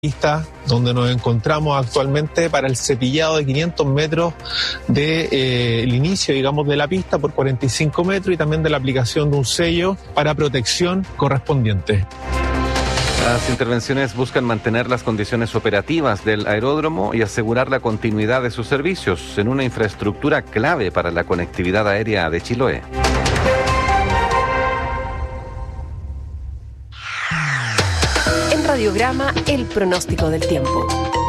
pista donde nos encontramos actualmente para el cepillado de 500 metros del inicio, digamos, de la pista por 45 metros y también de la aplicación de un sello para protección correspondiente. Las intervenciones buscan mantener las condiciones operativas del aeródromo y asegurar la continuidad de sus servicios en una infraestructura clave para la conectividad aérea de Chiloé. En Radiograma, el pronóstico del tiempo.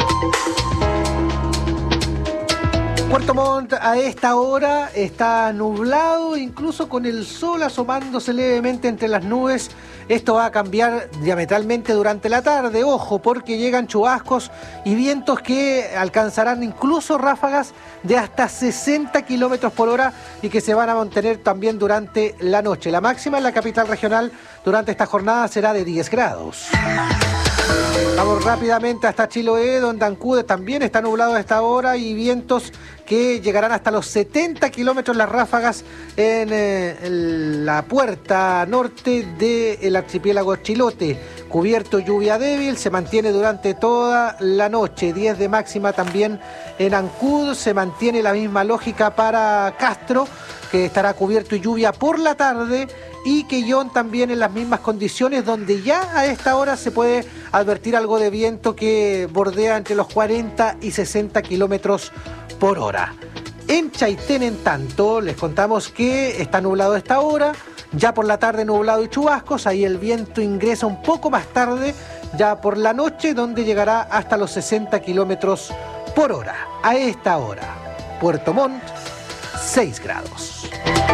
Puerto Montt a esta hora está nublado, incluso con el sol asomándose levemente entre las nubes. Esto va a cambiar diametralmente durante la tarde. Ojo, porque llegan chubascos y vientos que alcanzarán incluso ráfagas de hasta 60 kilómetros por hora y que se van a mantener también durante la noche. La máxima en la capital regional durante esta jornada será de 10 grados. Vamos rápidamente hasta Chiloé, donde Ancud también está nublado a esta hora y vientos que llegarán hasta los 70 kilómetros las ráfagas en la puerta norte del archipiélago Chilote. Cubierto, lluvia débil, se mantiene durante toda la noche. 10 de máxima también en Ancud, se mantiene la misma lógica para Castro, que estará cubierto y lluvia por la tarde, y Quellón también en las mismas condiciones, donde ya a esta hora se puede advertir algo de viento que bordea entre los 40 y 60 kilómetros por hora. En Chaitén, en tanto, les contamos que está nublado a esta hora, ya por la tarde nublado y chubascos, ahí el viento ingresa un poco más tarde, ya por la noche, donde llegará hasta los 60 kilómetros por hora. A esta hora, Puerto Montt, 6 grados.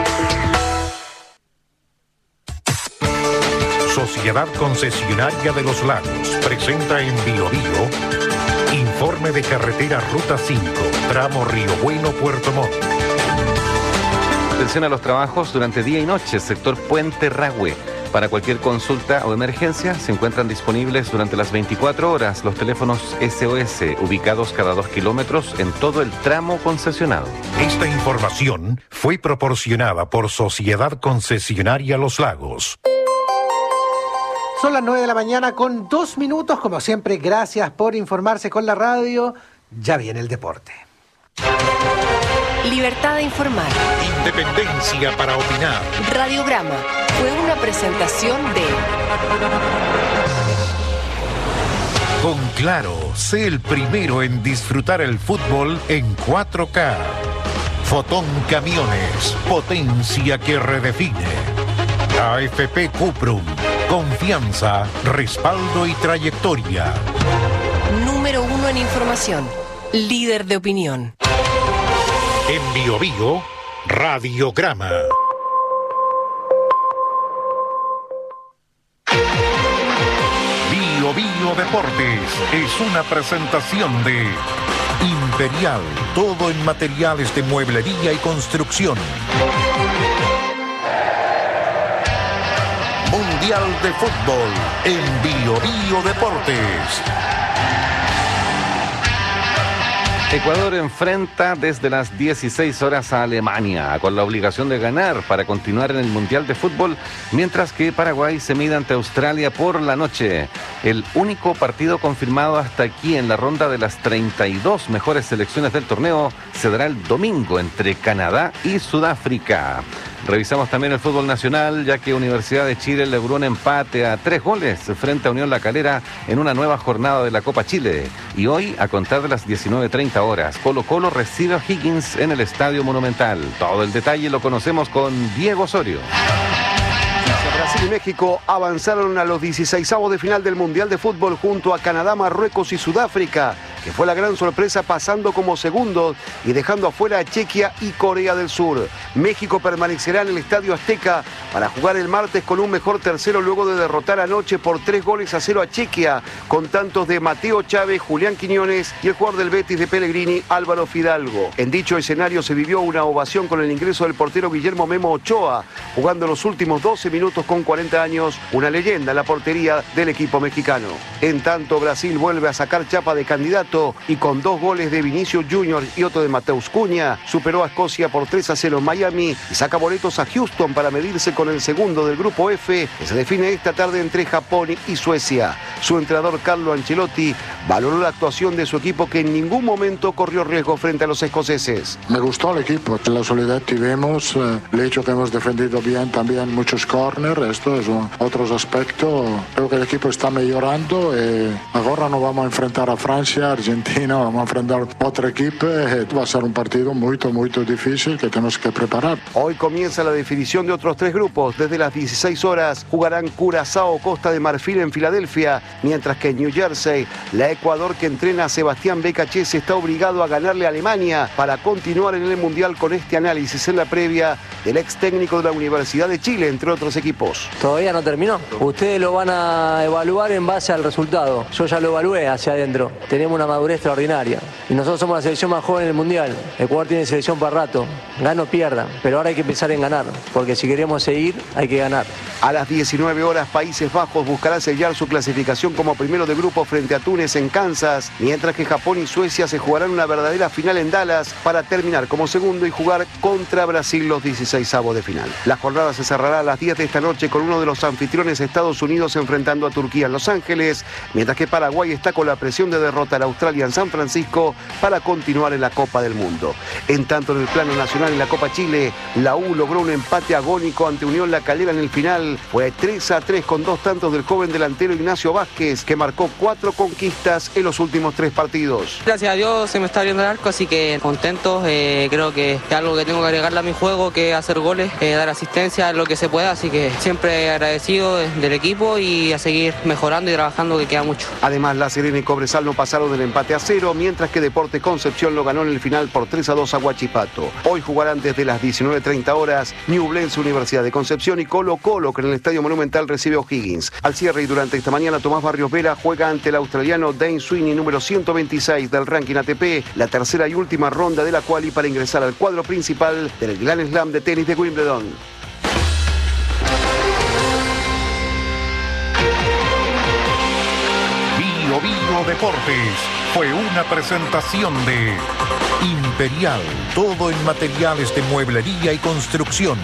Sociedad Concesionaria de los Lagos presenta en Biobío informe de carretera Ruta 5, tramo Río Bueno, Puerto Montt. Atención a los trabajos durante día y noche, sector Puente Rahue. Para cualquier consulta o emergencia se encuentran disponibles durante las 24 horas los teléfonos SOS, ubicados cada 2 kilómetros en todo el tramo concesionado. Esta información fue proporcionada por Sociedad Concesionaria Los Lagos. Son las 9 de la mañana con 2 minutos. Como siempre, gracias por informarse con la radio. Ya viene el deporte. Libertad de informar. Independencia para opinar. Radiograma fue una presentación de... Con Claro, sé el primero en disfrutar el fútbol en 4K. Fotón Camiones, potencia que redefine. AFP Cuprum, confianza, respaldo y trayectoria. Número 1 en información, líder de opinión. En Biobío, Radiograma. Biobío Deportes es una presentación de Imperial, todo en materiales de mueblería y construcción. Mundial de Fútbol en Biobío Deportes. Ecuador enfrenta desde las 16 horas a Alemania, con la obligación de ganar para continuar en el Mundial de Fútbol, mientras que Paraguay se mide ante Australia por la noche. El único partido confirmado hasta aquí en la ronda de las 32 mejores selecciones del torneo se dará el domingo entre Canadá y Sudáfrica. Revisamos también el fútbol nacional, ya que Universidad de Chile logró un empate a 3 goles frente a Unión La Calera en una nueva jornada de la Copa Chile. Y hoy, a contar de las 19:30 horas, Colo-Colo recibe a Higgins en el Estadio Monumental. Todo el detalle lo conocemos con Diego Osorio. Brasil y México avanzaron a los 16avos de final del Mundial de Fútbol junto a Canadá, Marruecos y Sudáfrica, que fue la gran sorpresa pasando como segundos y dejando afuera a Chequia y Corea del Sur. México permanecerá en el Estadio Azteca para jugar el martes con un mejor tercero luego de derrotar anoche por 3-0 a Chequia, con tantos de Mateo Chávez, Julián Quiñones y el jugador del Betis de Pellegrini, Álvaro Fidalgo. En dicho escenario se vivió una ovación con el ingreso del portero Guillermo Memo Ochoa, jugando los últimos 12 minutos con 40 años, una leyenda en la portería del equipo mexicano. En tanto, Brasil vuelve a sacar chapa de candidato minuto y con 2 goles de Vinicius Junior y otro de Mateus Cunha, superó a Escocia por 3-0 en Miami y saca boletos a Houston para medirse con el segundo del grupo F, que se define esta tarde entre Japón y Suecia. Su entrenador Carlo Ancelotti valoró la actuación de su equipo, que en ningún momento corrió riesgo frente a los escoceses. Me gustó el equipo, la solidez tuvimos, el hecho que hemos defendido bien también muchos corners, esto es otros aspectos. Creo que el equipo está mejorando y ahora nos vamos a enfrentar a Francia, Argentina, vamos a enfrentar a otro equipo. Va a ser un partido muy difícil que tenemos que preparar. Hoy comienza la definición de otros 3 grupos. Desde las 16 horas jugarán Curazao, Costa de Marfil en Filadelfia, mientras que en New Jersey, la Ecuador que entrena a Sebastián Becachese está obligado a ganarle a Alemania para continuar en el Mundial, con este análisis en la previa del ex técnico de la Universidad de Chile, entre otros equipos. Todavía no terminó. Ustedes lo van a evaluar en base al resultado. Yo ya lo evalué hacia adentro. Tenemos una madurez extraordinaria. Y nosotros somos la selección más joven en el Mundial. Ecuador tiene selección para rato. Gana o pierda. Pero ahora hay que pensar en ganar. Porque si queremos seguir, hay que ganar. A las 19 horas, Países Bajos buscará sellar su clasificación como primero de grupo frente a Túnez en Kansas, mientras que Japón y Suecia se jugarán una verdadera final en Dallas para terminar como segundo y jugar contra Brasil los 16avos de final. La jornada se cerrará a las 10 de esta noche con uno de los anfitriones, Estados Unidos, enfrentando a Turquía en Los Ángeles, mientras que Paraguay está con la presión de derrotar a Australia en San Francisco para continuar en la Copa del Mundo. En tanto, en el plano nacional, en la Copa Chile, la U logró un empate agónico ante Unión La Calera en el final. Fue 3-3 con 2 tantos del joven delantero Ignacio Vázquez, que marcó 4 conquistas en los últimos 3 partidos. Gracias a Dios se me está abriendo el arco, así que contento. Creo que es algo que tengo que agregarle a mi juego, que hacer goles, dar asistencia, lo que se pueda, así que siempre agradecido del equipo y a seguir mejorando y trabajando, que queda mucho. Además, La Serena y Cobresal no pasaron del empate a 0, mientras que Deportes Concepción lo ganó en el final por 3-2 a Huachipato. Hoy jugarán desde las 19:30 horas Ñublense, Universidad de Concepción, y Colo-Colo, que en el Estadio Monumental recibe a O'Higgins. Al cierre y durante esta mañana, Tomás Barrios Vera juega ante el australiano Dane Sweeney, número 126 del ranking ATP, la tercera y última ronda de la quali para ingresar al cuadro principal del Grand Slam de tenis de Wimbledon. Bio Deportes fue una presentación de Imperial, todo en materiales de mueblería y construcción.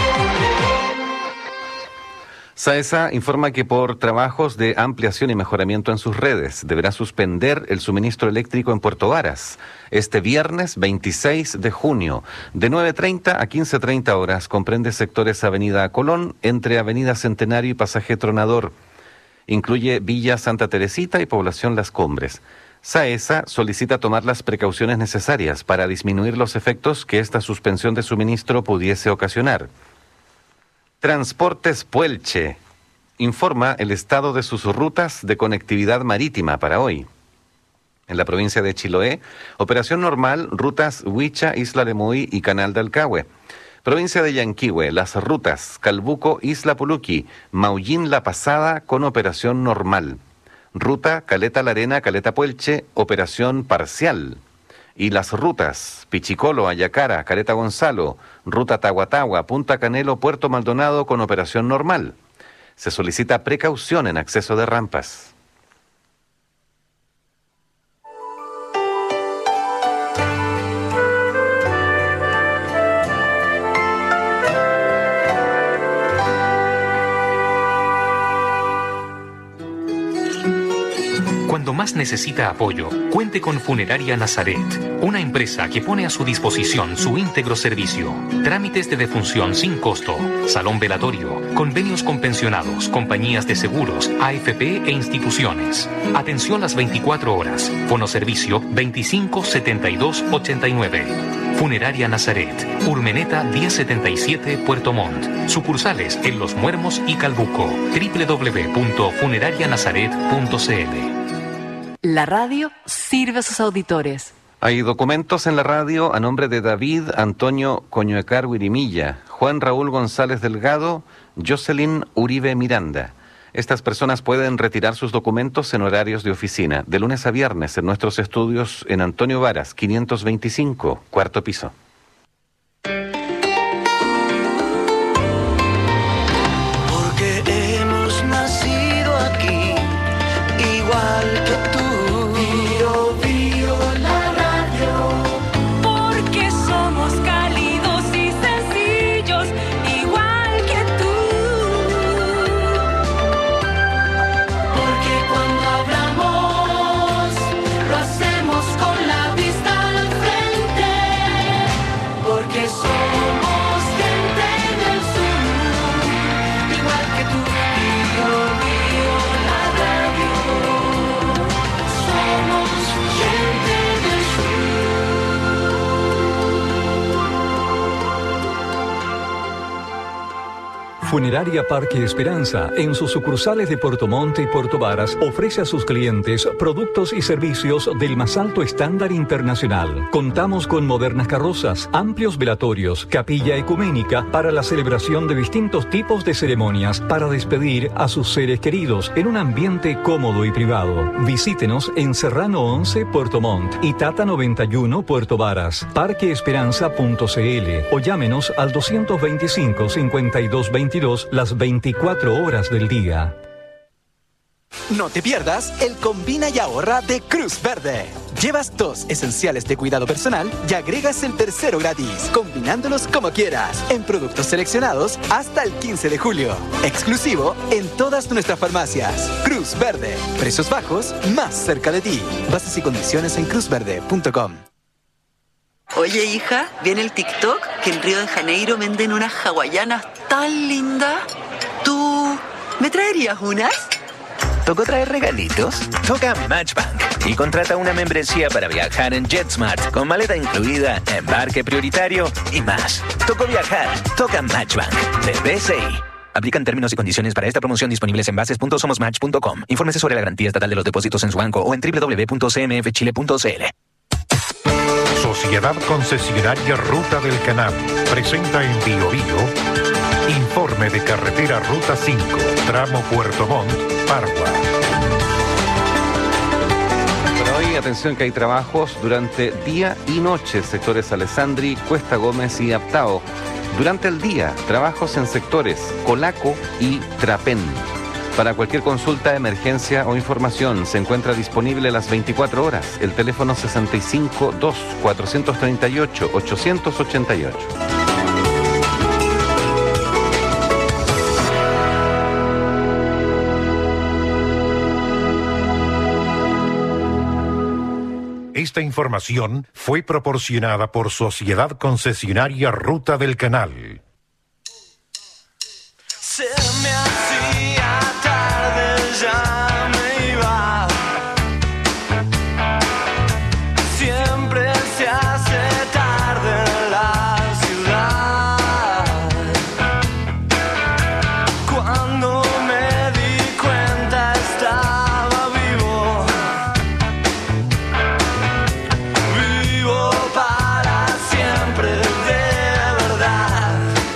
SAESA informa que por trabajos de ampliación y mejoramiento en sus redes deberá suspender el suministro eléctrico en Puerto Varas este viernes 26 de junio de 9:30 a 15:30 horas. Comprende sectores Avenida Colón entre Avenida Centenario y Pasaje Tronador. Incluye Villa Santa Teresita y Población Las Cumbres. SAESA solicita tomar las precauciones necesarias para disminuir los efectos que esta suspensión de suministro pudiese ocasionar. Transportes Puelche informa el estado de sus rutas de conectividad marítima para hoy. En la provincia de Chiloé, operación normal, rutas Huicha, Isla Lemuí y Canal de Alcagüe. Provincia de Yanquihue, las rutas Calbuco, Isla Puluqui, Maullín La Pasada con operación normal. Ruta Caleta La Arena, Caleta Puelche, operación parcial. Y las rutas Pichicolo, Ayacara, Caleta Gonzalo, Ruta Tahuatahua, Punta Canelo, Puerto Maldonado con operación normal. Se solicita precaución en acceso de rampas. Cuando más necesita apoyo, cuente con Funeraria Nazaret, una empresa que pone a su disposición su íntegro servicio. Trámites de defunción sin costo, salón velatorio, convenios con pensionados, compañías de seguros, AFP e instituciones. Atención las 24 horas. Fonoservicio 25 72 89. Funeraria Nazaret, Urmeneta 1077 Puerto Montt. Sucursales en Los Muermos y Calbuco. www.funerarianazaret.cl. La radio sirve a sus auditores. Hay documentos en la radio a nombre de David Antonio Coñuecar Huirimilla, Juan Raúl González Delgado, Jocelyn Uribe Miranda. Estas personas pueden retirar sus documentos en horarios de oficina, de lunes a viernes en nuestros estudios en Antonio Varas, 525, cuarto piso. Porque hemos nacido aquí, igual que tú. Bio, bio. Funeraria Parque Esperanza, en sus sucursales de Puerto Montt y Puerto Varas, ofrece a sus clientes productos y servicios del más alto estándar internacional. Contamos con modernas carrozas, amplios velatorios, capilla ecuménica para la celebración de distintos tipos de ceremonias para despedir a sus seres queridos en un ambiente cómodo y privado. Visítenos en Serrano 11, Puerto Montt y Tata 91, Puerto Varas. Parqueesperanza.cl o llámenos al 225-5222 las 24 horas del día. No te pierdas el Combina y Ahorra de Cruz Verde. Llevas 2 esenciales de cuidado personal y agregas el tercero gratis, combinándolos como quieras, en productos seleccionados hasta el 15 de julio. Exclusivo en todas nuestras farmacias. Cruz Verde. Precios bajos, más cerca de ti. Bases y condiciones en cruzverde.com. Oye, hija, ¿viene el TikTok? Que en Río de Janeiro venden unas hawaianas tan lindas. ¿Tú me traerías unas? ¿Tocó traer regalitos? Toca Matchbank y contrata una membresía para viajar en JetSmart con maleta incluida, embarque prioritario y más. Tocó viajar. Toca Matchbank de BCI. Aplican términos y condiciones para esta promoción disponibles en bases.somosmatch.com. Infórmese sobre la garantía estatal de los depósitos en su banco o en www.cmfchile.cl. Sociedad Concesionaria Ruta del Canal presenta en Biobío informe de carretera Ruta 5, tramo Puerto Montt, Pargua. Bueno, hoy atención que hay trabajos durante día y noche, sectores Alessandri, Cuesta Gómez y Aptao. Durante el día, trabajos en sectores Colaco y Trapén. Para cualquier consulta, emergencia o información, se encuentra disponible las 24 horas. El teléfono 652-438-888. Esta información fue proporcionada por Sociedad Concesionaria Ruta del Canal. Se me hacía tarde, ya me iba. Siempre se hace tarde en la ciudad. Cuando me di cuenta estaba vivo. Vivo para siempre, de verdad.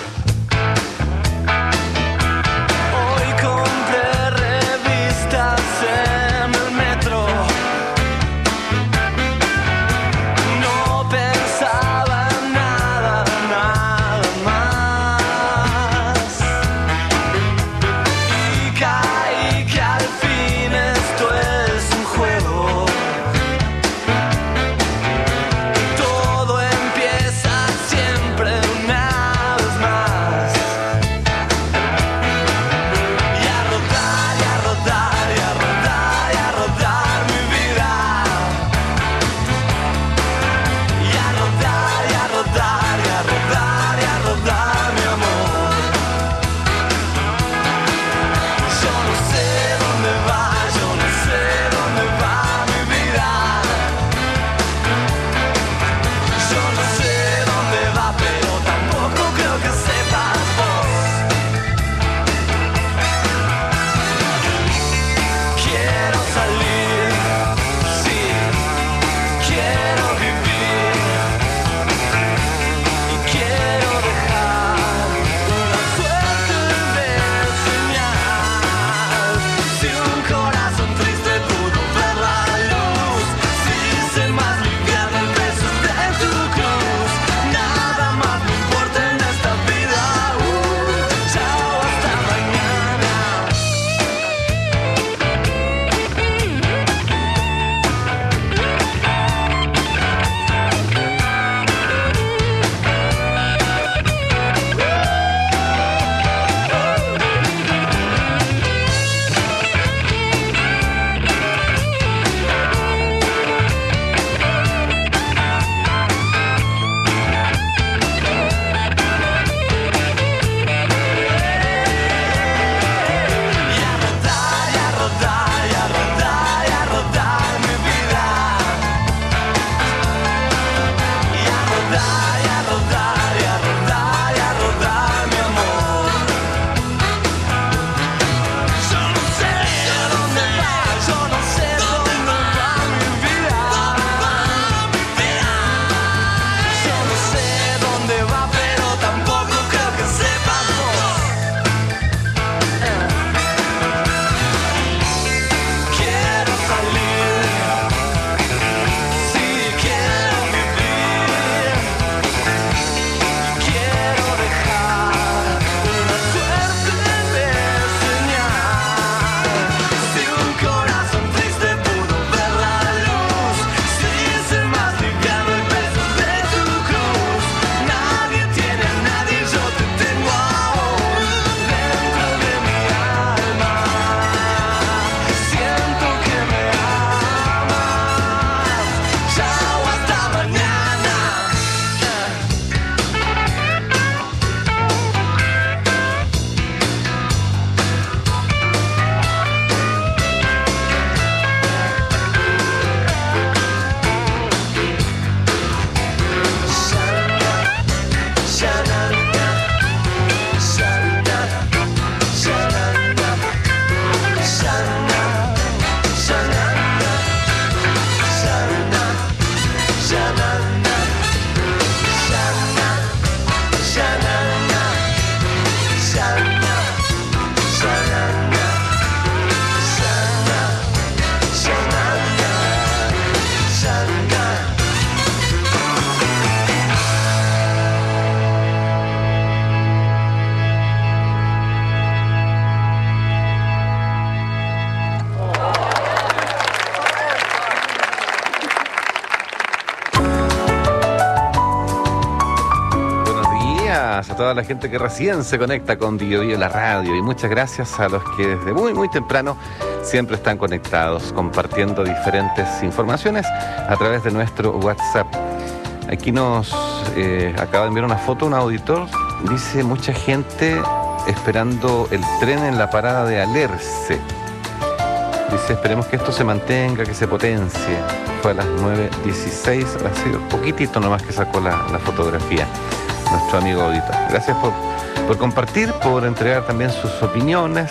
a toda la gente que recién se conecta con Bio Bio la radio, y muchas gracias a los que desde muy temprano siempre están conectados, compartiendo diferentes informaciones a través de nuestro WhatsApp. Aquí nos acaba de enviar una foto un auditor, dice mucha gente esperando el tren en la parada de Alerce. Dice, esperemos que esto se mantenga, que se potencie. Fue a las 9:16, ha sido poquitito nomás que sacó la fotografía nuestro amigo auditor. Gracias por compartir, por entregar también sus opiniones.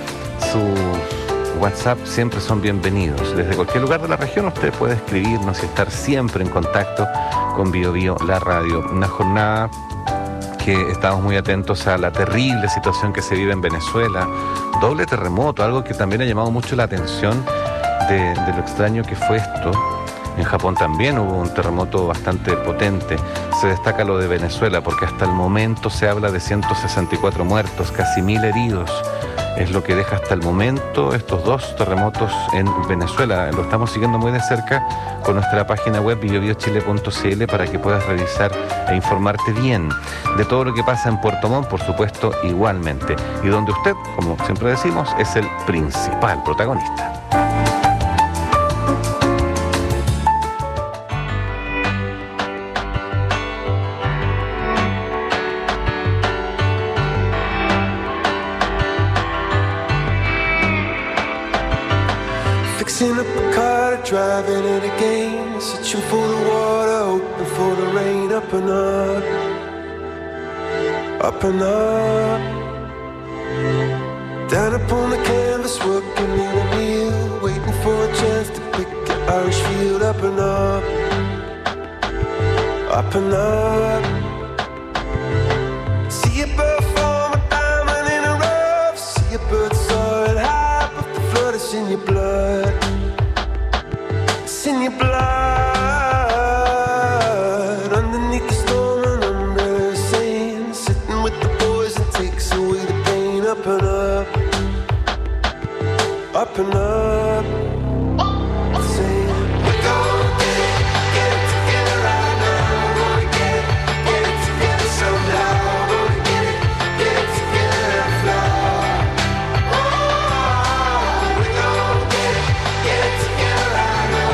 Sus WhatsApp siempre son bienvenidos. Desde cualquier lugar de la región usted puede escribirnos y estar siempre en contacto con Bio Bio la radio. Una jornada que estamos muy atentos a la terrible situación que se vive en Venezuela. Doble terremoto, algo que también ha llamado mucho la atención de lo extraño que fue esto. En Japón también hubo un terremoto bastante potente. Se destaca lo de Venezuela porque hasta el momento se habla de 164 muertos, casi 1000 heridos. Es lo que deja hasta el momento estos dos terremotos en Venezuela. Lo estamos siguiendo muy de cerca con nuestra página web biobiochile.cl para que puedas revisar e informarte bien de todo lo que pasa en Puerto Montt, por supuesto, igualmente. Y donde usted, como siempre decimos, es el principal protagonista. Fixing up a car, driving it again, searching for the water, hoping for the rain. Up and up, up and up. Down upon the canvas, working in a wheel, waiting for a chance to pick an Irish field. Up and up, up and up. See a bird form a diamond in a rough, see a bird soaring high, but the flood is in your blood. In your blood, underneath the storm and under the sand, sitting with the boys and takes away the pain. Up and up, up and up, saying we're gonna get it together right now. We're gonna get it together somehow. We're gonna get it together and fly. Oh, we're gonna get it together right now.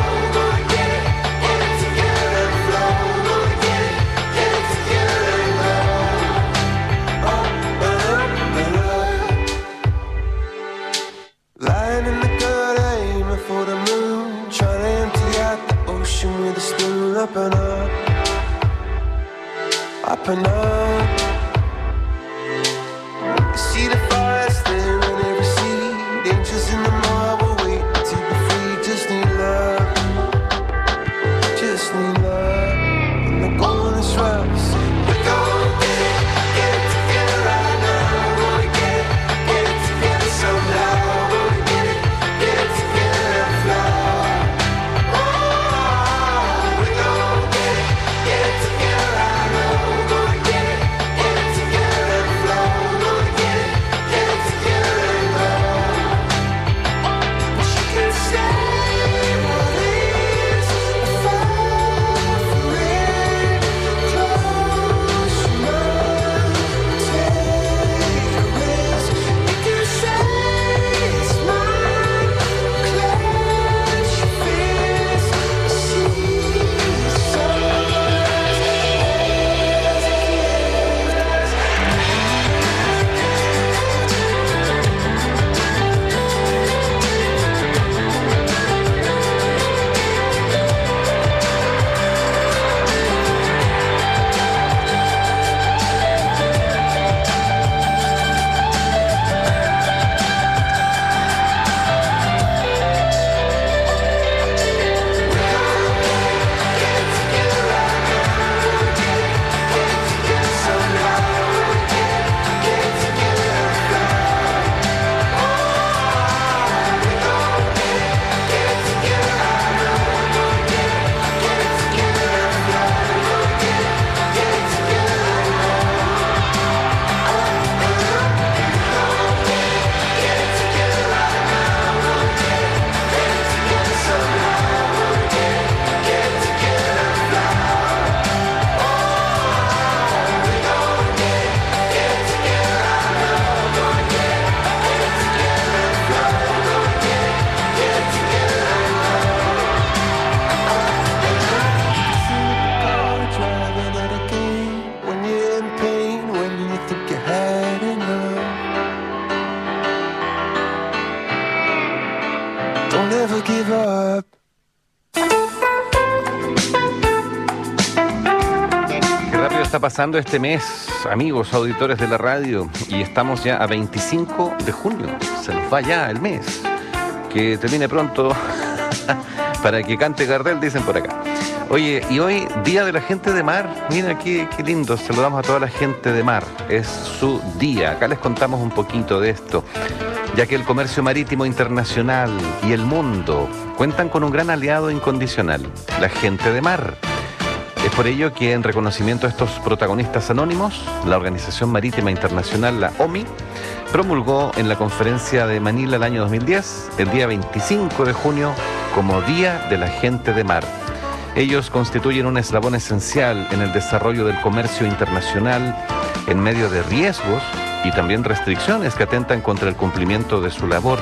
Lying in the gutter, aiming for the moon, trying to empty out the ocean with a spoon. Up and up, up and up. You see the fires there in every sea, angels in the marble waiting to be free. Just need love, just need love. When the going is rough, say we're gonna get it together right now. We're gonna get it together somehow. está pasando este mes, amigos auditores de la radio, y estamos ya a 25 de junio. Se nos va ya el mes. Que termine pronto para que cante Gardel, dicen por acá. Oye, y hoy, Día de la Gente de Mar. Mira qué lindo, saludamos a toda la gente de mar. Es su día. Acá les contamos un poquito de esto, ya que el comercio marítimo internacional y el mundo cuentan con un gran aliado incondicional, la gente de mar. Es por ello que, en reconocimiento a estos protagonistas anónimos, la Organización Marítima Internacional, la OMI, promulgó en la conferencia de Manila el año 2010, el día 25 de junio, como Día de la Gente de Mar. Ellos constituyen un eslabón esencial en el desarrollo del comercio internacional en medio de riesgos y también restricciones que atentan contra el cumplimiento de su labor.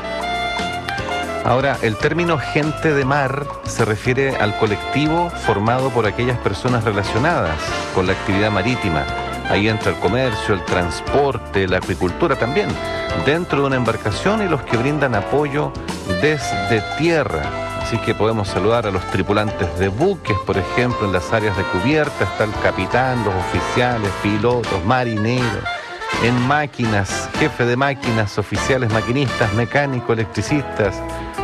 Ahora, el término gente de mar se refiere al colectivo formado por aquellas personas relacionadas con la actividad marítima. Ahí entra el comercio, el transporte, la acuicultura también, dentro de una embarcación, y los que brindan apoyo desde tierra. Así que podemos saludar a los tripulantes de buques, por ejemplo, en las áreas de cubierta está el capitán, los oficiales, pilotos, marineros. En máquinas, jefe de máquinas, oficiales, maquinistas, mecánicos, electricistas.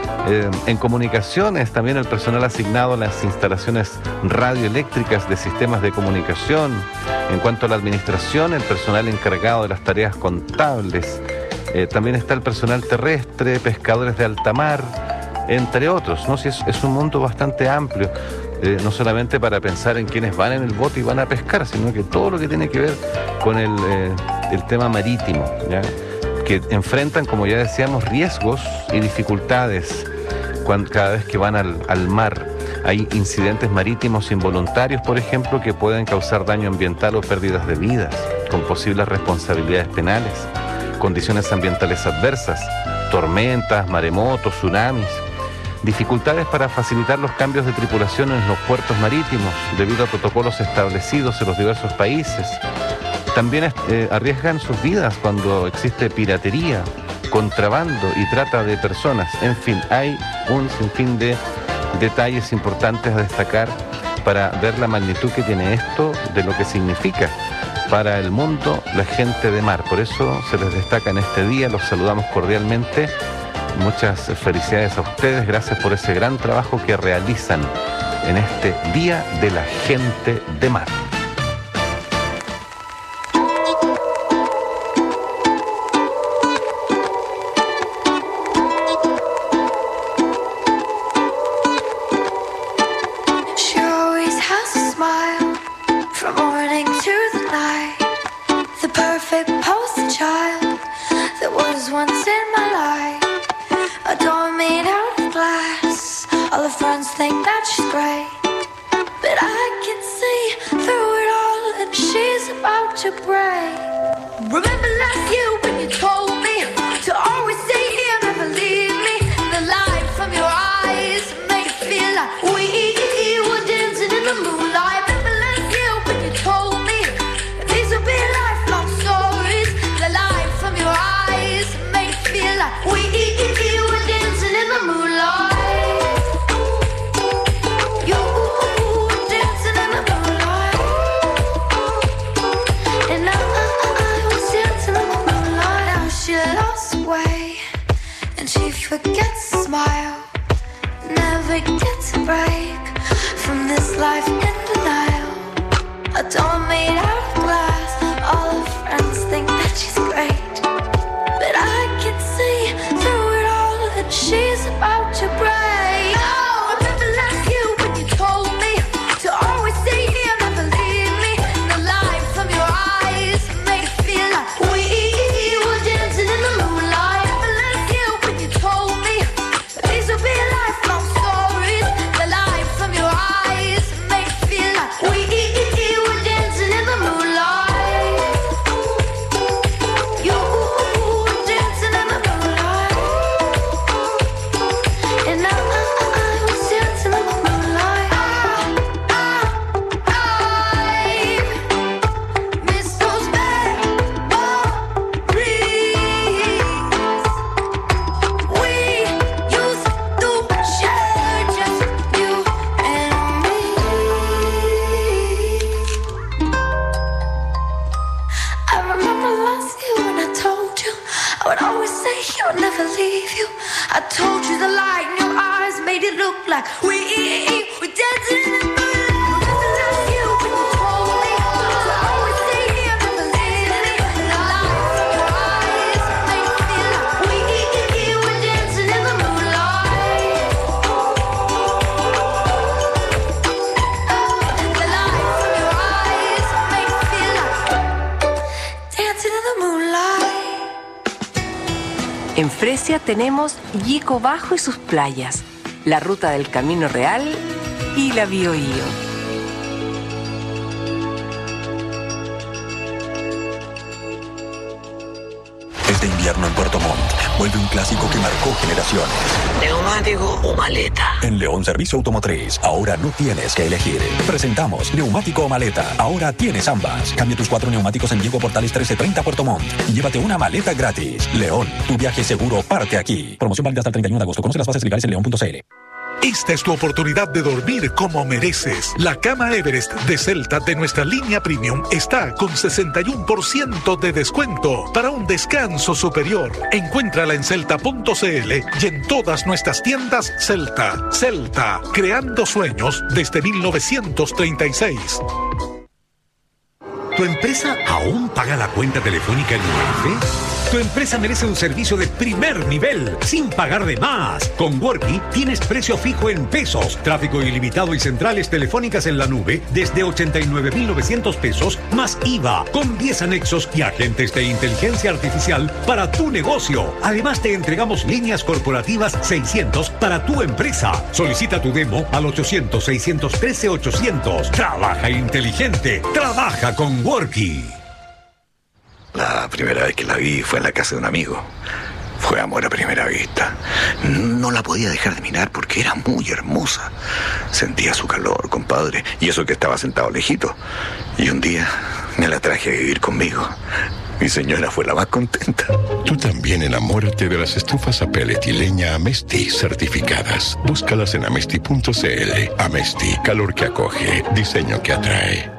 En comunicaciones, también el personal asignado a las instalaciones radioeléctricas de sistemas de comunicación. En cuanto a la administración, el personal encargado de las tareas contables. También está el personal terrestre, pescadores de alta mar, entre otros, ¿no? Sí, es un mundo bastante amplio. No solamente para pensar en quienes van en el bote y van a pescar, sino que todo lo que tiene que ver con el tema marítimo, ¿ya? Que enfrentan, como ya decíamos, riesgos y dificultades cada vez que van al mar. Hay incidentes marítimos involuntarios, por ejemplo, que pueden causar daño ambiental o pérdidas de vidas, con posibles responsabilidades penales, condiciones ambientales adversas, tormentas, maremotos, tsunamis. Dificultades para facilitar los cambios de tripulación en los puertos marítimos debido a protocolos establecidos en los diversos países. También arriesgan sus vidas cuando existe piratería, contrabando y trata de personas. En fin, hay un sinfín de detalles importantes a destacar para ver la magnitud que tiene esto, de lo que significa para el mundo la gente de mar. Por eso se les destaca en este día, los saludamos cordialmente. Muchas felicidades a ustedes, gracias por ese gran trabajo que realizan en este Día de la Gente de Mar. We were dancing in the En Fresia tenemos Yico Bajo y sus playas, la ruta del Camino Real y la Biobío. Este invierno en Puerto Montt vuelve un clásico que marcó generaciones. ¿Neumático o maleta? En León Servicio Automotriz, ahora no tienes que elegir. Presentamos neumático o maleta. Ahora tienes ambas. Cambia tus 4 neumáticos en Diego Portales 1330 Puerto Montt y llévate una maleta gratis. León, tu viaje seguro parte aquí. Promoción válida hasta el 31 de agosto. Conoce las bases legales en león.cl. Esta es tu oportunidad de dormir como mereces. La cama Everest de Celta de nuestra línea Premium está con 61% de descuento para un descanso superior. Encuéntrala en celta.cl y en todas nuestras tiendas Celta. Celta, creando sueños desde 1936. ¿Tu empresa aún paga la cuenta telefónica en UF? Tu empresa merece un servicio de primer nivel, sin pagar de más. Con Worky tienes precio fijo en pesos, tráfico ilimitado y centrales telefónicas en la nube desde 89.900 pesos más IVA, con 10 anexos y agentes de inteligencia artificial para tu negocio. Además te entregamos líneas corporativas 600 para tu empresa. Solicita tu demo al 800-613-800. Trabaja inteligente, trabaja con Worky. La primera vez que la vi fue en la casa de un amigo. Fue amor a primera vista. No la podía dejar de mirar porque era muy hermosa. Sentía su calor, compadre, y eso que estaba sentado lejito. Y un día me la traje a vivir conmigo. Mi señora fue la más contenta. Tú también enamórate de las estufas a pellet y leña Amesti certificadas. Búscalas en amesti.cl. Amesti, calor que acoge, diseño que atrae.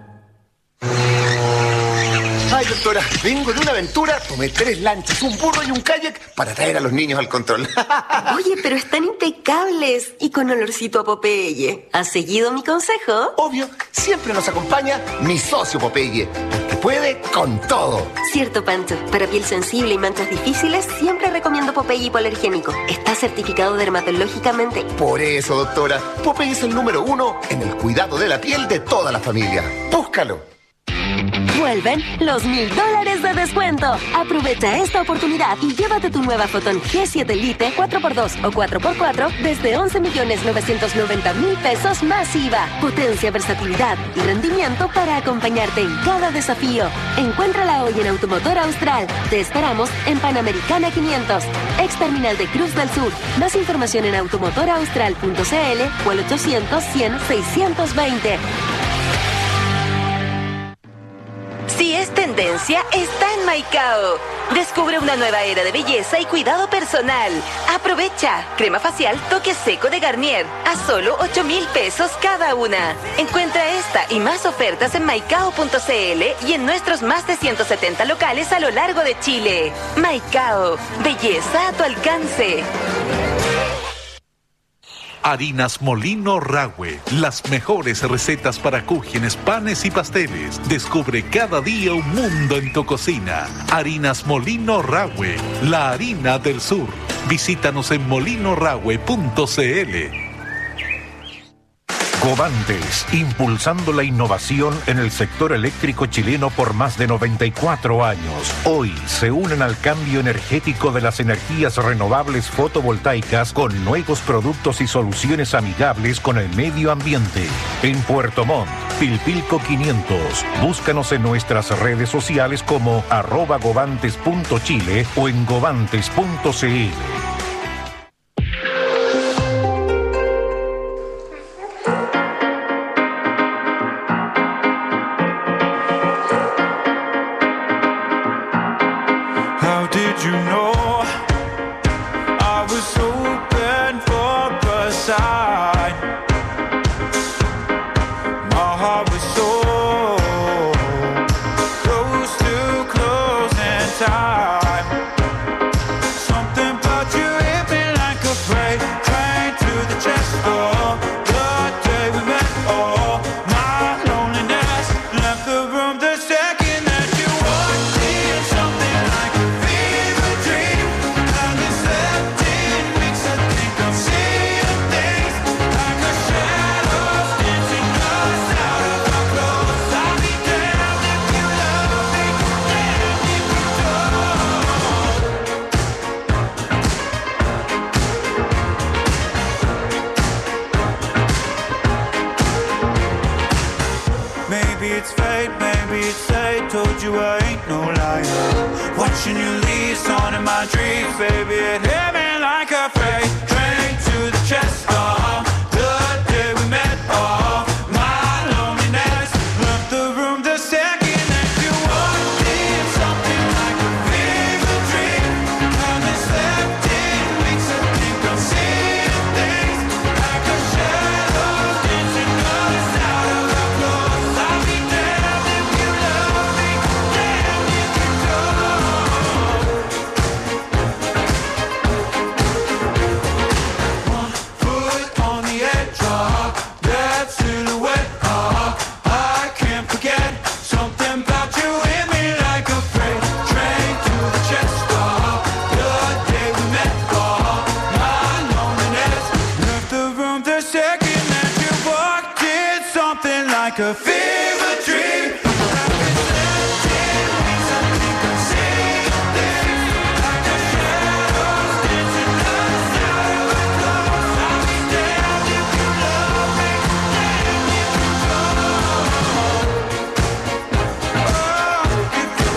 Ay, doctora, vengo de una aventura, tomé 3 lanchas, un burro y un kayak para traer a los niños al control. Oye, pero están impecables y con olorcito a Popeye. ¿Has seguido mi consejo? Obvio, siempre nos acompaña mi socio Popeye, porque puede con todo. Cierto, Pancho. Para piel sensible y manchas difíciles, siempre recomiendo Popeye hipoalergénico. Está certificado dermatológicamente. Por eso, doctora, Popeye es el número 1 en el cuidado de la piel de toda la familia. Búscalo. Vuelven los $1,000 de descuento. Aprovecha esta oportunidad y llévate tu nueva Foton G7 Lite 4x2 o 4x4 desde 11.990.000 pesos más IVA. Potencia, versatilidad y rendimiento para acompañarte en cada desafío. Encuéntrala hoy en Automotor Austral. Te esperamos en Panamericana 500, ex terminal de Cruz del Sur. Más información en automotoraustral.cl o al 800-100-620. Si es tendencia, está en Maicao. Descubre una nueva era de belleza y cuidado personal. Aprovecha. Crema facial Toque Seco de Garnier a solo 8,000 pesos cada una. Encuentra esta y más ofertas en maicao.cl y en nuestros más de 170 locales a lo largo de Chile. Maicao. Belleza a tu alcance. Harinas Molino Rahue, las mejores recetas para cúgenes, panes y pasteles. Descubre cada día un mundo en tu cocina. Harinas Molino Rahue, la harina del sur. Visítanos en molinorahue.cl. Covantes, impulsando la innovación en el sector eléctrico chileno por más de 94 años. Hoy se unen al cambio energético de las energías renovables fotovoltaicas con nuevos productos y soluciones amigables con el medio ambiente. En Puerto Montt, Pilpilco 500. Búscanos en nuestras redes sociales como @govantes.chile o en govantes.cl. Something about you maybe it's fate, maybe it's fate. Told you I ain't no liar. Watching you leave on in my dreams, baby, it hit me like a freight train to the chest of the day we met. Oh, my loneliness left the room the second that you walked in. Something like a fever dream. Haven't slept in weeks. I think I'm seeing things like a shadow dancing us out of our clothes. I'll be damned if you love me, damned if you don't. One foot on the edge of that silhouette. I can't forget something about you hit me like a freight train to the chest of the day we met. My loneliness left the room the second that you walked in. Something like a fever dream. Haven't slept in weeks. I think I'm seeing things like the shadows dancing us out of our clothes. I'll be damned if you love me, damned if you don't. Oh, if you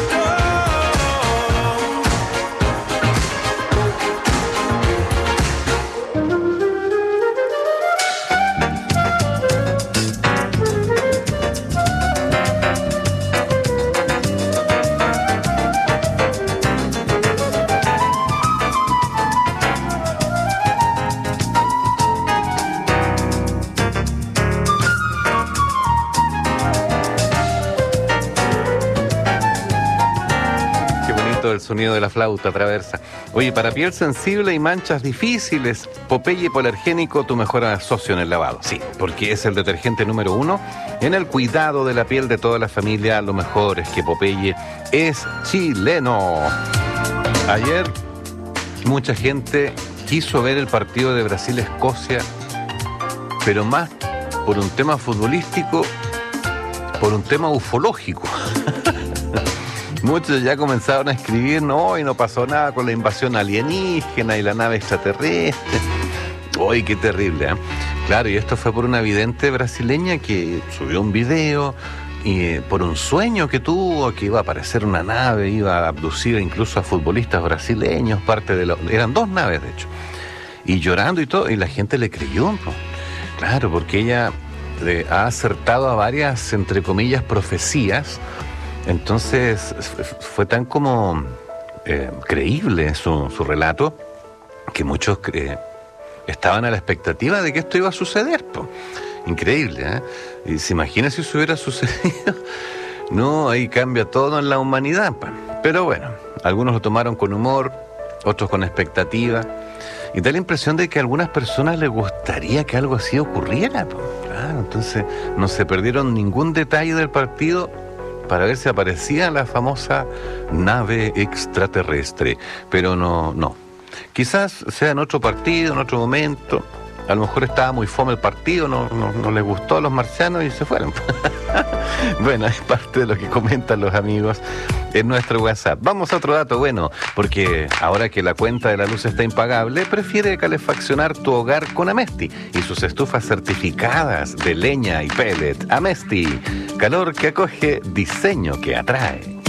Qué bonito el sonido de la flauta traversa. Oye, para piel sensible y manchas difíciles, Popeye Polargénico, tu mejor socio en el lavado. Sí, porque es el detergente número 1 en el cuidado de la piel de toda la familia. Lo mejor es que Popeye es chileno. Ayer mucha gente quiso ver el partido de Brasil-Escocia, pero más por un tema futbolístico, por un tema ufológico. Muchos ya comenzaron a escribir, no, y no pasó nada con la invasión alienígena y la nave extraterrestre. ¡Uy, qué terrible! Claro, y esto fue por una vidente brasileña que subió un video y por un sueño que tuvo, que iba a aparecer una nave, iba a abducir incluso a futbolistas brasileños, eran 2 naves de hecho, y llorando y todo, y la gente le creyó, ¿no? Claro, porque ella ha acertado a varias, entre comillas, profecías. Entonces fue tan como creíble su relato que muchos estaban a la expectativa de que esto iba a suceder, po. Increíble, ¿eh? Y se imagina si eso hubiera sucedido. No, ahí cambia todo en la humanidad, pa. Pero bueno, algunos lo tomaron con humor, otros con expectativa, y da la impresión de que a algunas personas les gustaría que algo así ocurriera, po. Claro, entonces no se perdieron ningún detalle del partido para ver si aparecía la famosa nave extraterrestre. Pero no. Quizás sea en otro partido, en otro momento. A lo mejor estaba muy fome el partido, no les gustó a los marcianos y se fueron. Bueno, es parte de lo que comentan los amigos en nuestro WhatsApp. Vamos a otro dato bueno, porque ahora que la cuenta de la luz está impagable, prefiere calefaccionar tu hogar con Amesti y sus estufas certificadas de leña y pellet. Amesti, calor que acoge, diseño que atrae.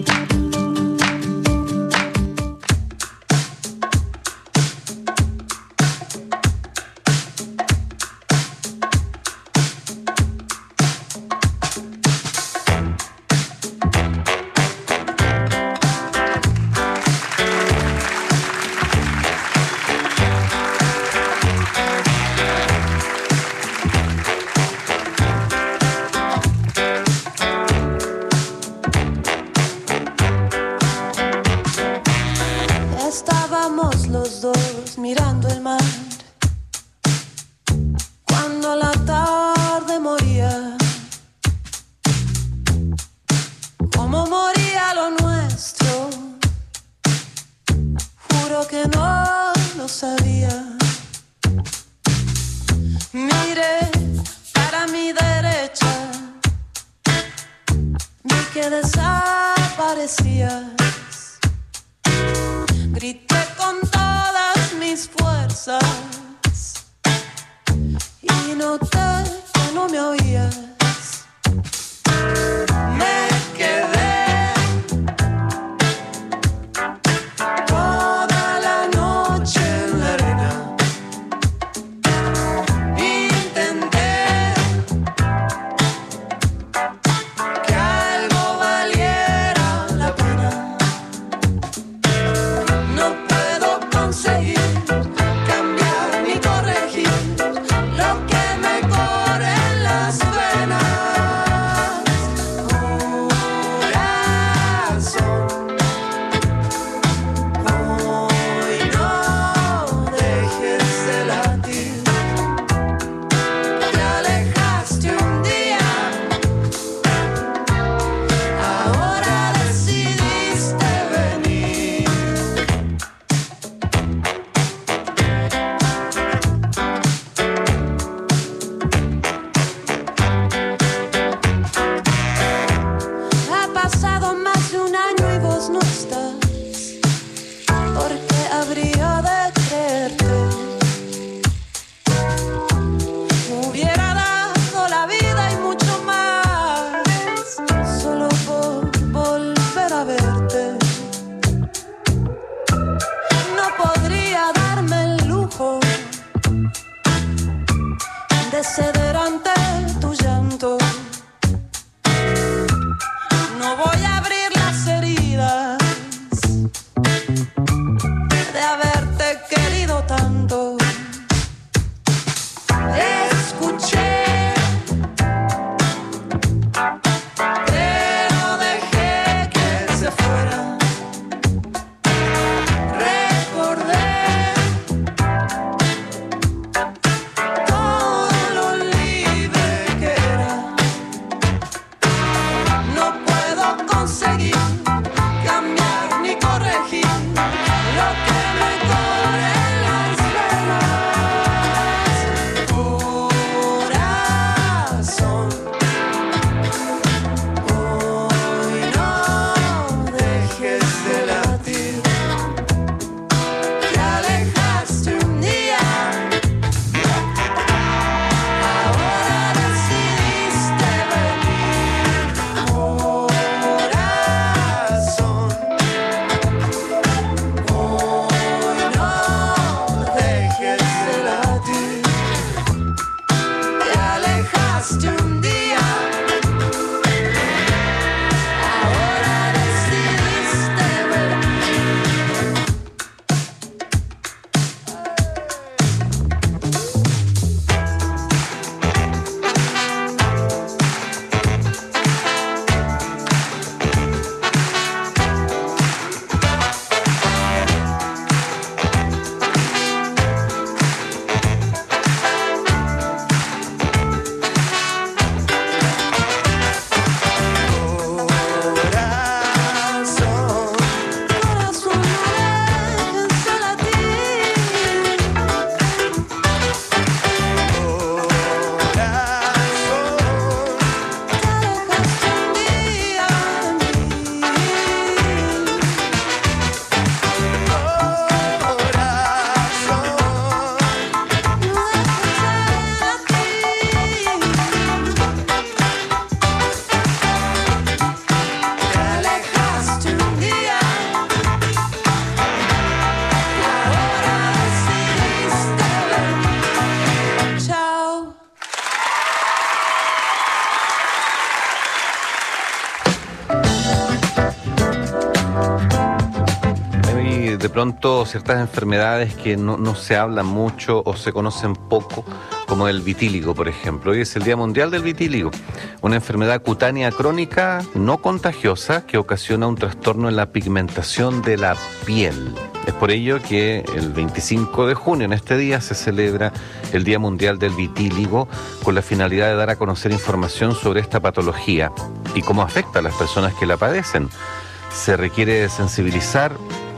Estábamos los dos mirando el mar cuando la tarde moría, como moría lo nuestro. Juro que no lo sabía. Miré para mi derecha, vi que desaparecías. Grité con todas mis fuerzas y noté que no me oías. alejaste un día. Ahora decidiste ver. De pronto ciertas enfermedades que no se hablan mucho o se conocen poco, como el vitíligo, por ejemplo. Hoy es el Día Mundial del Vitíligo, una enfermedad cutánea crónica no contagiosa que ocasiona un trastorno en la pigmentación de la piel. Es por ello que el 25 de junio, en este día, se celebra el Día Mundial del Vitíligo con la finalidad de dar a conocer información sobre esta patología y cómo afecta a las personas que la padecen. Se requiere sensibilizar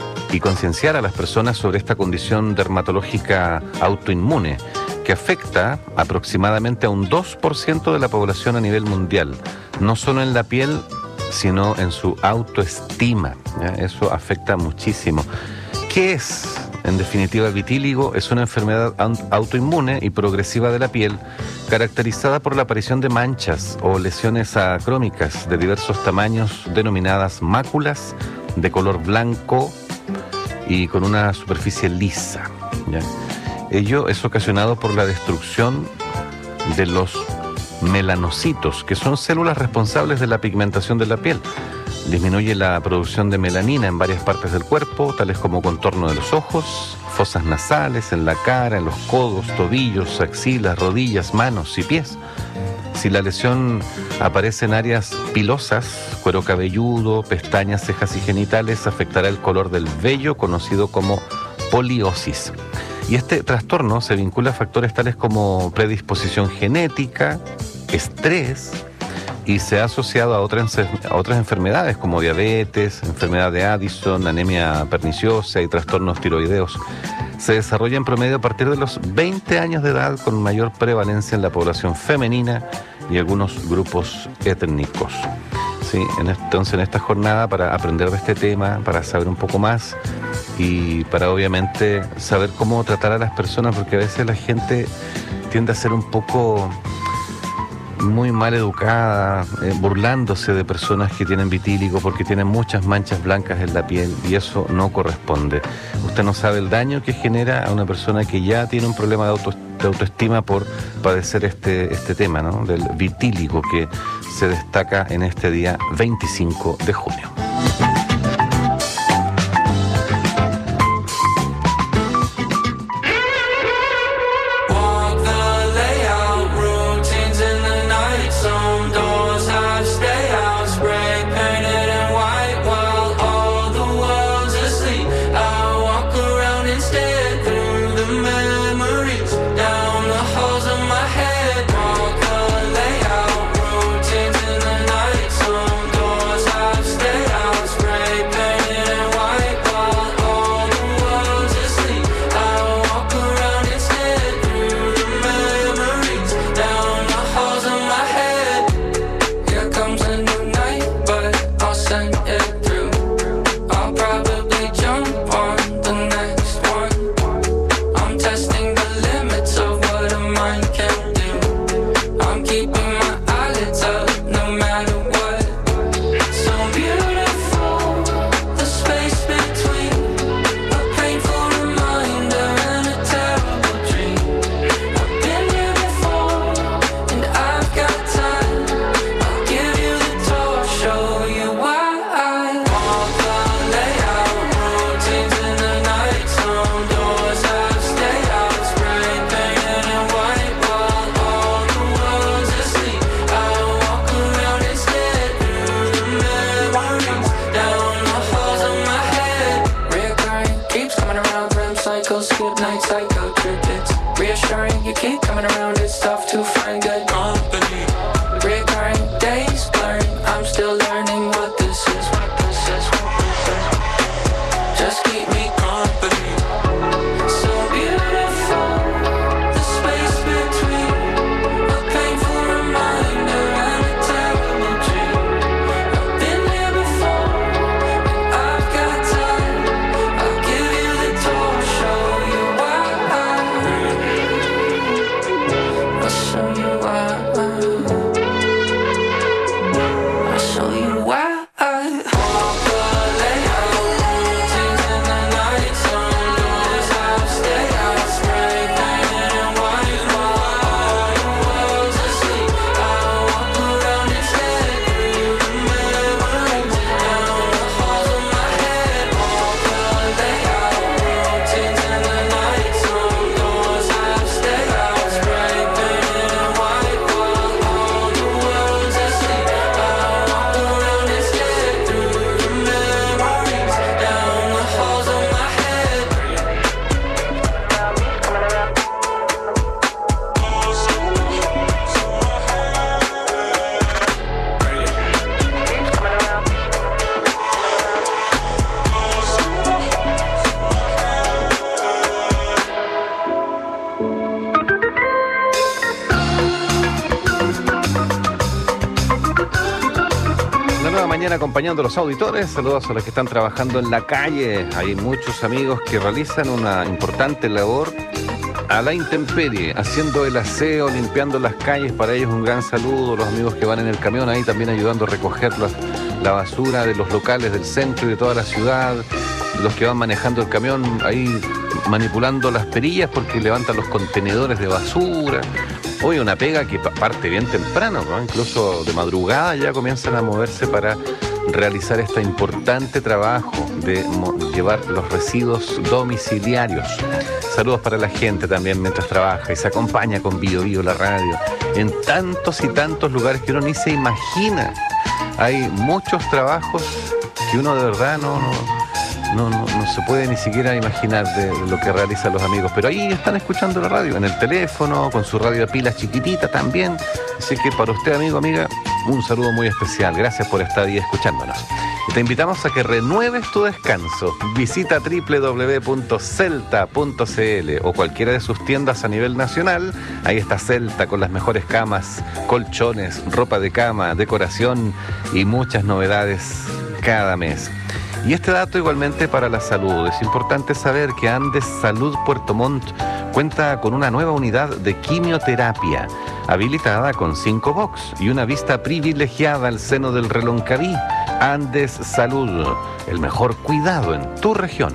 y concienciar a las personas sobre esta condición dermatológica autoinmune que afecta aproximadamente a un 2% de la población a nivel mundial, no solo en la piel, sino en su autoestima, ¿ya? Eso afecta muchísimo. ¿Qué es, en definitiva, el vitíligo? Es una enfermedad autoinmune y progresiva de la piel, caracterizada por la aparición de manchas o lesiones acrómicas de diversos tamaños, denominadas máculas, de color blanco y con una superficie lisa, ¿ya? Ello es ocasionado por la destrucción de los melanocitos, que son células responsables de la pigmentación de la piel. Disminuye la producción de melanina en varias partes del cuerpo, tales como contorno de los ojos, fosas nasales, en la cara, en los codos, tobillos, axilas, rodillas, manos y pies. Si la lesión aparece en áreas pilosas, cuero cabelludo, pestañas, cejas y genitales, afectará el color del vello, conocido como poliosis. Y este trastorno se vincula a factores tales como predisposición genética, estrés, y se ha asociado a otras enfermedades como diabetes, enfermedad de Addison, anemia perniciosa y trastornos tiroideos. Se desarrolla en promedio a partir de los 20 años de edad, con mayor prevalencia en la población femenina y algunos grupos étnicos. Sí, entonces en esta jornada, para aprender de este tema, para saber un poco más y para obviamente saber cómo tratar a las personas, porque a veces la gente tiende a ser un poco muy mal educada, burlándose de personas que tienen vitíligo porque tienen muchas manchas blancas en la piel, y eso no corresponde. Usted no sabe el daño que genera a una persona que ya tiene un problema de autoestima por padecer este tema, ¿no? Del vitíligo, que se destaca en este día 25 de junio. Stay out. reassuring. You keep coming around, it's tough to find good company. Recurring days blurring, I'm still learning what this is. Just keep me company. So beautiful, the space between a painful reminder and a terrible dream. I've been here before, and I've got time. I'll give you the tour, show you why. I'll show you why. I'll show you why. Acompañando a los auditores, saludos a los que están trabajando en la calle. Hay muchos amigos que realizan una importante labor a la intemperie, haciendo el aseo, limpiando las calles. Para ellos un gran saludo. Los amigos que van en el camión ahí también ayudando a recoger la basura de los locales del centro y de toda la ciudad. Los que van manejando el camión ahí manipulando las perillas porque levantan los contenedores de basura. Hoy una pega que parte bien temprano, ¿no? Incluso de madrugada ya comienzan a moverse para realizar este importante trabajo de llevar los residuos domiciliarios. Saludos para la gente también mientras trabaja y se acompaña con Bio Bio, la radio, en tantos y tantos lugares que uno ni se imagina. Hay muchos trabajos que uno de verdad no se puede ni siquiera imaginar de lo que realizan los amigos, pero ahí están escuchando la radio, en el teléfono, con su radio de pilas chiquitita también. Así que para usted, amigo, amiga, un saludo muy especial. Gracias por estar ahí escuchándonos. Y te invitamos a que renueves tu descanso. Visita www.celta.cl o cualquiera de sus tiendas a nivel nacional. Ahí está Celta con las mejores camas, colchones, ropa de cama, decoración y muchas novedades cada mes. Y este dato igualmente para la salud. Es importante saber que Andes Salud Puerto Montt cuenta con una nueva unidad de quimioterapia, habilitada con 5 box y una vista privilegiada al seno del Reloncaví. Andes Salud, el mejor cuidado en tu región.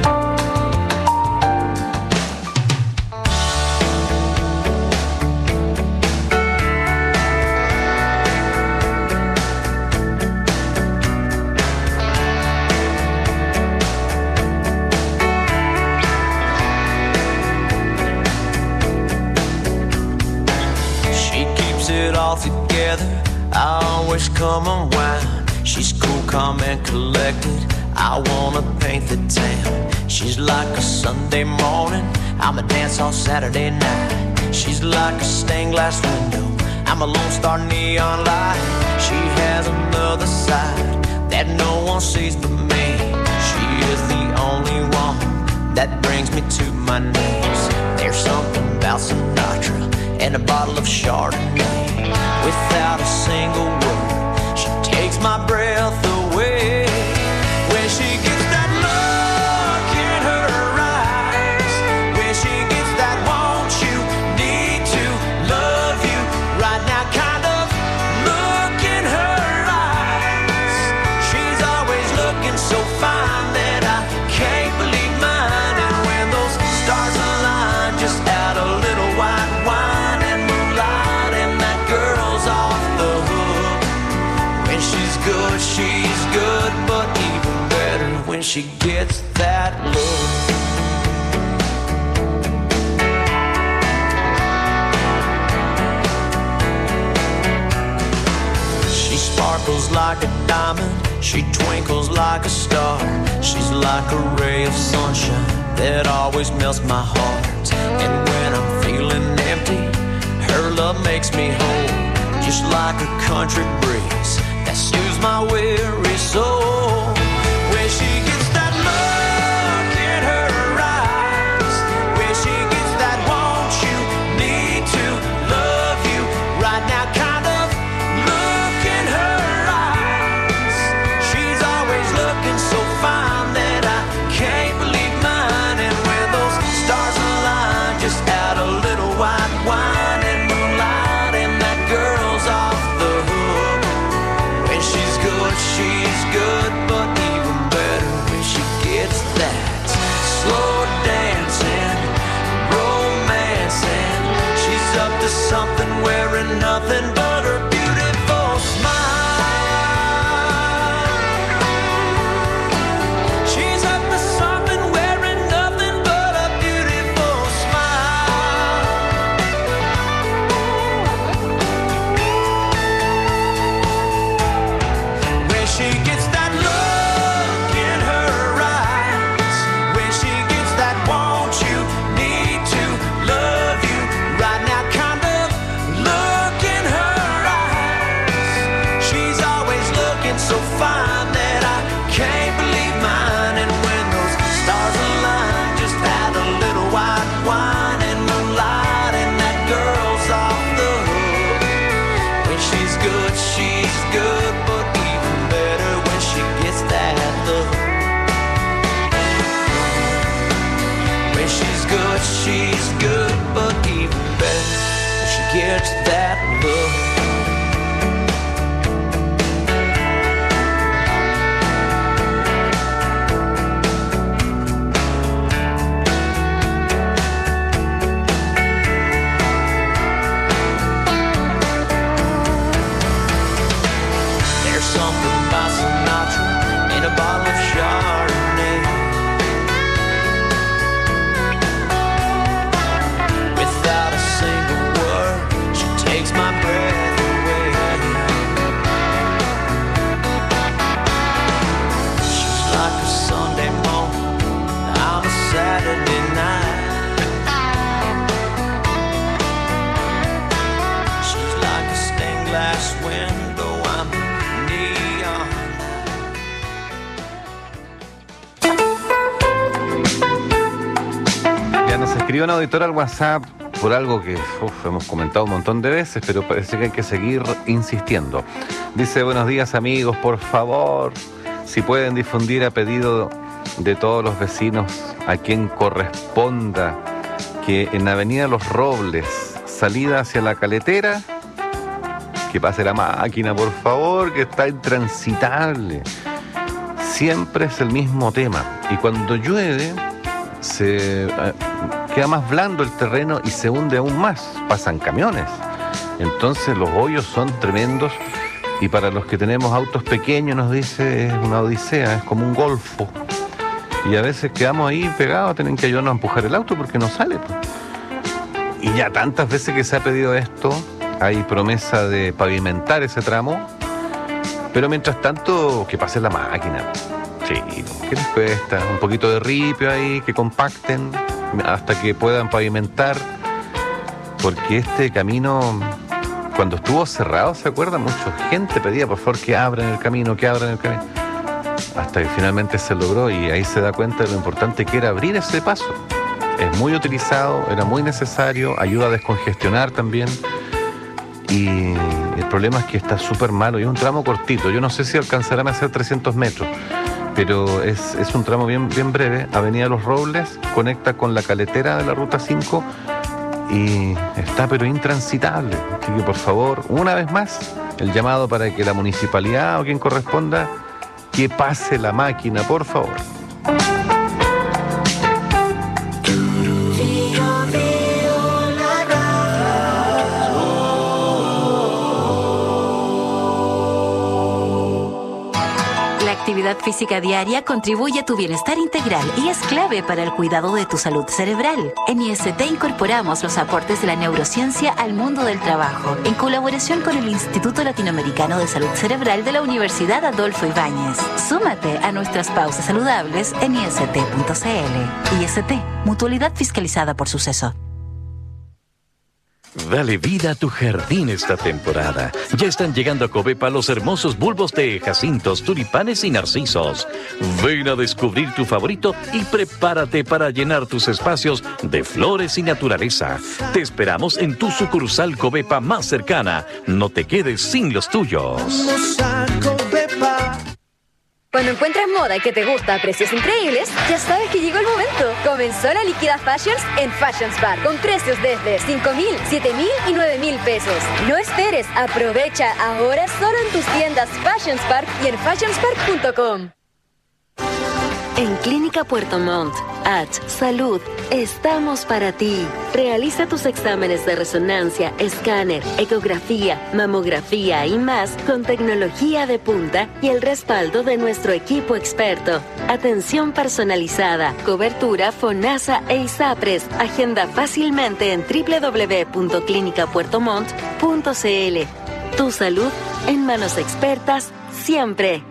I always come unwind. She's cool, calm and collected. I wanna paint the town. She's like a Sunday morning. I'm a dance on Saturday night. She's like a stained glass window. I'm a lone star neon light. She has another side that no one sees but me. She is the only one that brings me to my knees. There's something about Sinatra and a bottle of Chardonnay. Without a single word, she takes my breath away. When she gets that look in her eyes, when she gets that want you, need to, love you, right now kind of look in her eyes. She's always looking so fine that I can't believe mine. And when those stars align, just add a little white wine and moonlight, and that girl's off the hook. When she's good, but even better when she gets that look. She sparkles like a diamond, she twinkles like a star. She's like a ray of sunshine that always melts my heart. And when I'm feeling love makes me whole, just like a country breeze that soothes my weary soul. Where she gets that look in her eyes, where she gets that want you, need to, love you right now kind of look in her eyes. She's always looking so fine that I can't believe mine. And when those stars align, just add a little white wine and moonlight, and that girl's off the hook. When she's good, but even better when she gets that slow dancing, romancing. She's up to something, wearing nothing but her beautiful smile. She's up to something, wearing nothing but a beautiful smile. Where she gets that look in her eyes, where she gets that want you, need to, love you right now kind of look in her eyes. She's always looking so fine that I can't believe mine. And when those stars align, just add a little white wine and moonlight, and that girl's off the hook. When she's good, but even better when she gets that look. When she's good, but even better when she gets that look. There's something about Sinatra in a bottle of Chardonnay. Without a single word, she takes my breath away. She's like a Sunday morning, I'm a Saturday night. She's like a stained glass window, I'm neon. Ya nos escribió un auditor al WhatsApp por algo que hemos comentado un montón de veces, pero parece que hay que seguir insistiendo. Dice: buenos días amigos, por favor, si pueden difundir a pedido de todos los vecinos a quien corresponda, que en Avenida Los Robles, salida hacia la Caletera, que pase la máquina, por favor, que está intransitable. Siempre es el mismo tema. Y cuando llueve, se queda más blando el terreno y se hunde aún más. Pasan camiones. Entonces los hoyos son tremendos. Y para los que tenemos autos pequeños, nos dice, es una odisea, es como un golfo. Y a veces quedamos ahí pegados, tienen que ayudarnos a empujar el auto porque no sale, pues. Y ya tantas veces que se ha pedido esto, hay promesa de pavimentar ese tramo, pero mientras tanto, que pase la máquina. Sí, ¿qué les cuesta? Un poquito de ripio ahí, que compacten hasta que puedan pavimentar, porque este camino, cuando estuvo cerrado, ¿se acuerdan? Mucha gente pedía, por favor, que abran el camino, hasta que finalmente se logró, y ahí se da cuenta de lo importante que era abrir ese paso. Es muy utilizado, era muy necesario, ayuda a descongestionar también. Y el problema es que está súper malo y es un tramo cortito. Yo no sé si alcanzarán a hacer 300 metros, pero es un tramo bien breve. Avenida Los Robles conecta con la Caletera de la Ruta 5 y está pero intransitable. Así que por favor, una vez más, el llamado para que la municipalidad o quien corresponda, que pase la máquina, por favor. La actividad física diaria contribuye a tu bienestar integral y es clave para el cuidado de tu salud cerebral. En IST incorporamos los aportes de la neurociencia al mundo del trabajo, en colaboración con el Instituto Latinoamericano de Salud Cerebral de la Universidad Adolfo Ibáñez. Súmate a nuestras pausas saludables en ist.cl. IST, mutualidad fiscalizada por Suceso. Dale vida a tu jardín esta temporada. Ya están llegando a Covepa los hermosos bulbos de jacintos, tulipanes y narcisos. Ven a descubrir tu favorito y prepárate para llenar tus espacios de flores y naturaleza. Te esperamos en tu sucursal Covepa más cercana. No te quedes sin los tuyos. Cuando encuentras moda que te gusta a precios increíbles, ya sabes que llegó el momento. Comenzó la Liquida Fashions en Fashions Park, con precios desde 5.000, 7.000 y 9.000 pesos. No esperes, aprovecha ahora solo en tus tiendas Fashions Park y en fashionspark.com. En Clínica Puerto Montt, Salud, estamos para ti. Realiza tus exámenes de resonancia, escáner, ecografía, mamografía y más con tecnología de punta y el respaldo de nuestro equipo experto. Atención personalizada, cobertura FONASA e ISAPRES. Agenda fácilmente en www.clinicapuertomont.cl. Tu salud en manos expertas siempre.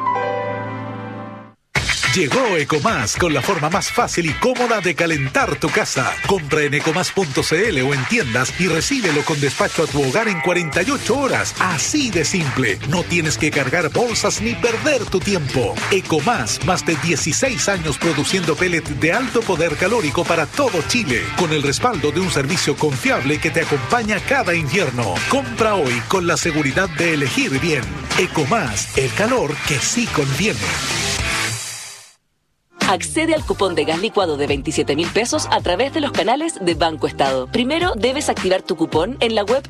Llegó Ecomás con la forma más fácil y cómoda de calentar tu casa. Compra en ecomás.cl o en tiendas y recíbelo con despacho a tu hogar en 48 horas. Así de simple. No tienes que cargar bolsas ni perder tu tiempo. Ecomás, más de 16 años produciendo pellets de alto poder calórico para todo Chile, con el respaldo de un servicio confiable que te acompaña cada invierno. Compra hoy con la seguridad de elegir bien. Ecomás, el calor que sí conviene. Accede al cupón de gas licuado de 27.000 pesos a través de los canales de Banco Estado. Primero debes activar tu cupón en la web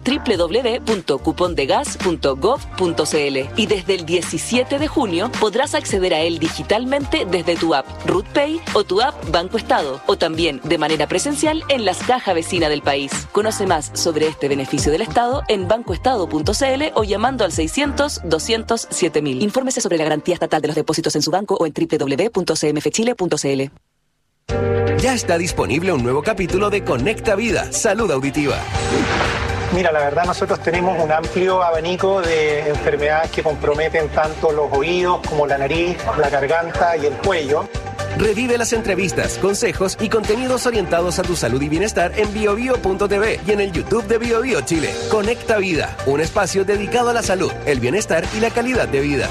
www.cupondegas.gov.cl y desde el 17 de junio podrás acceder a él digitalmente desde tu app RutPay o tu app Banco Estado, o también de manera presencial en las cajas vecinas del país. Conoce más sobre este beneficio del Estado en bancoestado.cl o llamando al 600-200-7000. Infórmese sobre la garantía estatal de los depósitos en su banco o en www.cmfchile.cl. Ya está disponible un nuevo capítulo de Conecta Vida, Salud Auditiva. Mira, la verdad nosotros tenemos un amplio abanico de enfermedades que comprometen tanto los oídos como la nariz, la garganta y el cuello. Revive las entrevistas, consejos y contenidos orientados a tu salud y bienestar en biobio.tv y en el YouTube de BioBio Chile. Conecta Vida, un espacio dedicado a la salud, el bienestar y la calidad de vida.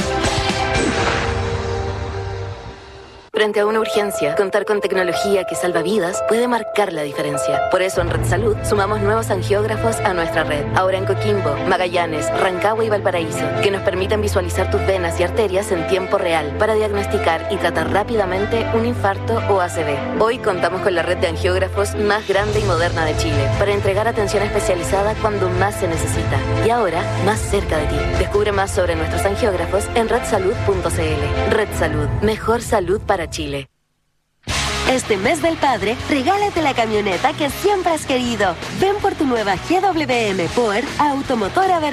Frente a una urgencia, contar con tecnología que salva vidas puede marcar la diferencia. Por eso en Red Salud sumamos nuevos angiógrafos a nuestra red. Ahora en Coquimbo, Magallanes, Rancagua y Valparaíso, que nos permiten visualizar tus venas y arterias en tiempo real para diagnosticar y tratar rápidamente un infarto o ACV. Hoy contamos con la red de angiógrafos más grande y moderna de Chile para entregar atención especializada cuando más se necesita. Y ahora, más cerca de ti. Descubre más sobre nuestros angiógrafos en redsalud.cl. Red Salud, mejor salud para Chile. Este mes del padre, regálate la camioneta que siempre has querido. Ven por tu nueva GWM Power Automotora